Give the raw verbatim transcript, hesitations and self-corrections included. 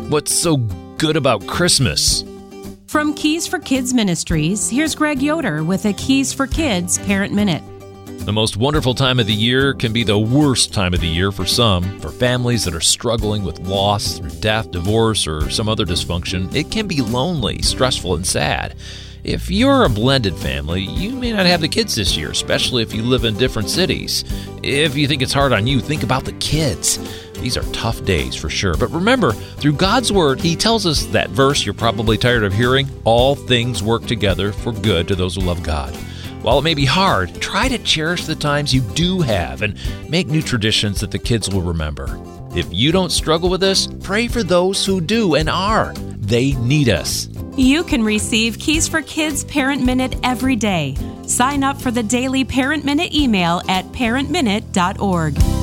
what's so good about Christmas? From Keys for Kids Ministries, here's Greg Yoder with a Keys for Kids Parent Minute. The most wonderful time of the year can be the worst time of the year for some. For families that are struggling with loss through death, divorce, or some other dysfunction, it can be lonely, stressful, and sad. If you're a blended family, you may not have the kids this year, especially if you live in different cities. If you think it's hard on you, think about the kids. These are tough days for sure. But remember, through God's Word, He tells us that verse you're probably tired of hearing, all things work together for good to those who love God. While it may be hard, try to cherish the times you do have and make new traditions that the kids will remember. If you don't struggle with this, pray for those who do and are. They need us. You can receive Keys for Kids Parent Minute every day. Sign up for the daily Parent Minute email at parent minute dot org.